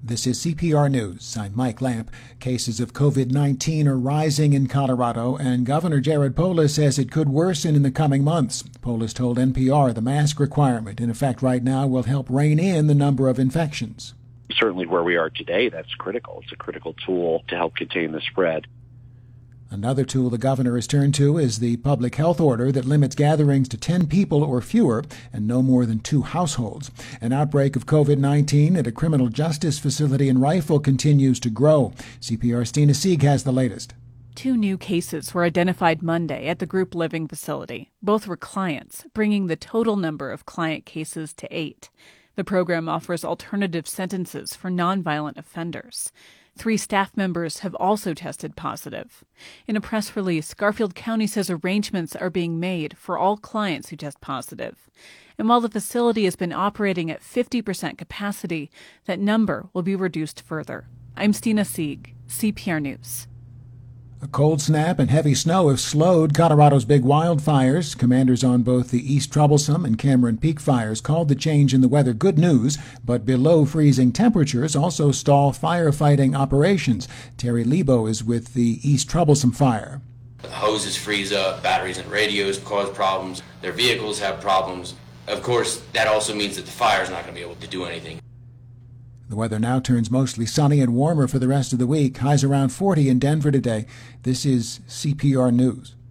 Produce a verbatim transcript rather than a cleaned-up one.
This is C P R News. I'm Mike Lamp. Cases of COVID nineteen are rising in Colorado, and Governor Jared Polis says it could worsen in the coming months. Polis told N P R the mask requirement in effect right now will help rein in the number of infections. Certainly where we are today, that's critical. It's a critical tool to help contain the spread. Another tool the governor has turned to is the public health order that limits gatherings to ten people or fewer and no more than two households. An outbreak of COVID nineteen at a criminal justice facility in Rifle continues to grow. C P R's Tina Sieg has the latest. Two new cases were identified Monday at the group living facility. Both were clients, bringing the total number of client cases to eight. The program offers alternative sentences for nonviolent offenders. Three staff members have also tested positive. In a press release, Garfield County says arrangements are being made for all clients who test positive. And while the facility has been operating at fifty percent capacity, that number will be reduced further. I'm Tina Sieg, C P R News. A cold snap and heavy snow have slowed Colorado's big wildfires. Commanders on both the East Troublesome and Cameron Peak fires called the change in the weather good news, but below freezing temperatures also stall firefighting operations. Terry Lebo is with the East Troublesome fire. The hoses freeze up, batteries and radios cause problems, their vehicles have problems. Of course, that also means that the fire is not going to be able to do anything. The weather now turns mostly sunny and warmer for the rest of the week. Highs around forty in Denver today. This is C P R News.